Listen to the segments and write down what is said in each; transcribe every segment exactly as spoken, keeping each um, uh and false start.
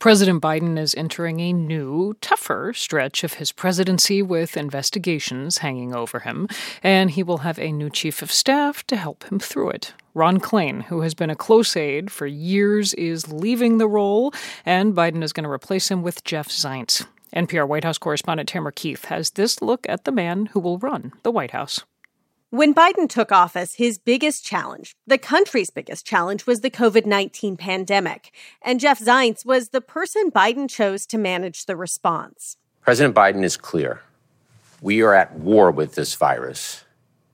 President Biden is entering a new, tougher stretch of his presidency with investigations hanging over him, and he will have a new chief of staff to help him through it. Ron Klain, who has been a close aide for years, is leaving the role, and Biden is going to replace him with Jeff Zients. N P R White House correspondent Tamara Keith has this look at the man who will run the White House. When Biden took office, his biggest challenge, the country's biggest challenge, was the covid nineteen pandemic. And Jeff Zients was the person Biden chose to manage the response. President Biden is clear. We are at war with this virus,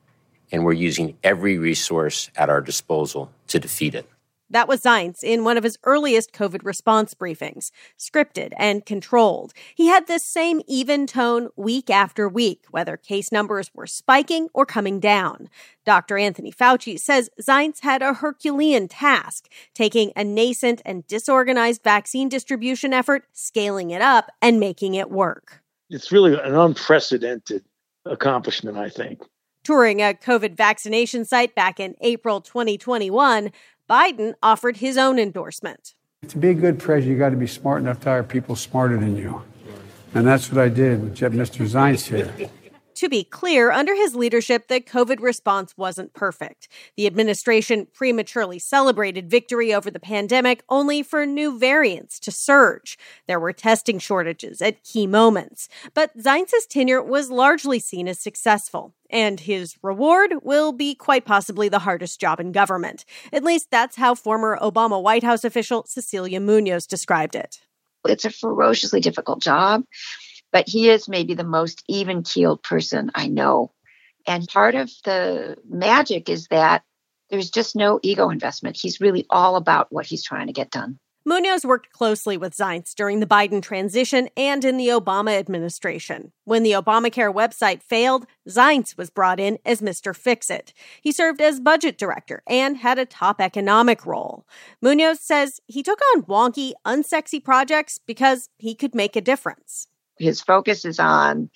and we're using every resource at our disposal to defeat it. That was Zients in one of his earliest COVID response briefings, scripted and controlled. He had this same even tone week after week, whether case numbers were spiking or coming down. Doctor Anthony Fauci says Zients had a Herculean task, taking a nascent and disorganized vaccine distribution effort, scaling it up, and making it work. It's really an unprecedented accomplishment, I think. Touring a COVID vaccination site back in April twenty twenty-one, Biden offered his own endorsement. To be a good president, you got to be smart enough to hire people smarter than you. And that's what I did with Mister Zients here. To be clear, under his leadership, the COVID response wasn't perfect. The administration prematurely celebrated victory over the pandemic only for new variants to surge. There were testing shortages at key moments. But Zients' tenure was largely seen as successful. And his reward will be quite possibly the hardest job in government. At least that's how former Obama White House official Cecilia Munoz described it. It's a ferociously difficult job, but he is maybe the most even-keeled person I know. And part of the magic is that there's just no ego investment. He's really all about what he's trying to get done. Munoz worked closely with Zients during the Biden transition and in the Obama administration. When the Obamacare website failed, Zients was brought in as Mister Fix-It. He served as budget director and had a top economic role. Munoz says he took on wonky, unsexy projects because he could make a difference. His focus is on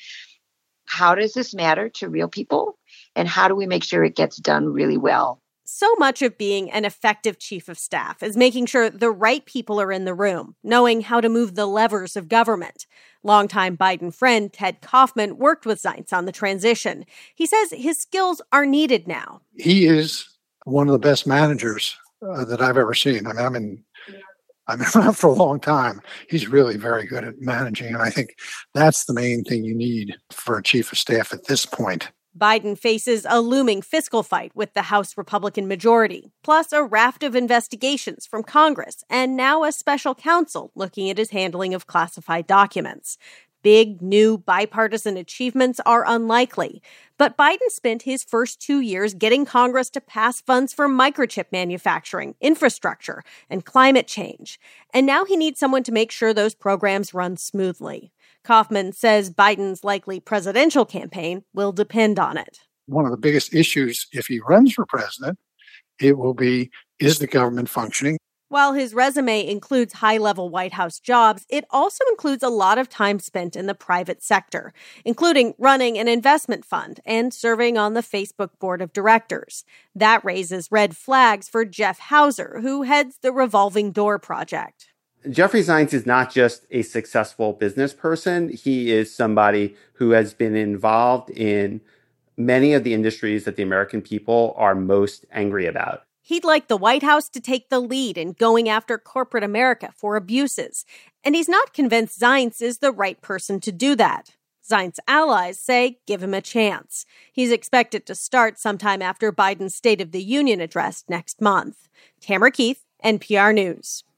how does this matter to real people and how do we make sure it gets done really well. So much of being an effective chief of staff is making sure the right people are in the room, knowing how to move the levers of government. Longtime Biden friend Ted Kaufman worked with Zients on the transition. He says his skills are needed now. He is one of the best managers uh, that I've ever seen. I mean, I'm in, I've been around for a long time. He's really very good at managing, and I think that's the main thing you need for a chief of staff at this point. Biden faces a looming fiscal fight with the House Republican majority, plus a raft of investigations from Congress, and now a special counsel looking at his handling of classified documents. Big, new bipartisan achievements are unlikely, but Biden spent his first two years getting Congress to pass funds for microchip manufacturing, infrastructure, and climate change. And now he needs someone to make sure those programs run smoothly. Kaufman says Biden's likely presidential campaign will depend on it. One of the biggest issues, if he runs for president, it will be, is the government functioning? While his resume includes high-level White House jobs, it also includes a lot of time spent in the private sector, including running an investment fund and serving on the Facebook board of directors. That raises red flags for Jeff Hauser, who heads the Revolving Door Project. Jeffrey Zients is not just a successful business person. He is somebody who has been involved in many of the industries that the American people are most angry about. He'd like the White House to take the lead in going after corporate America for abuses. And he's not convinced Zients is the right person to do that. Zients' allies say give him a chance. He's expected to start sometime after Biden's State of the Union address next month. Tamara Keith, N P R News.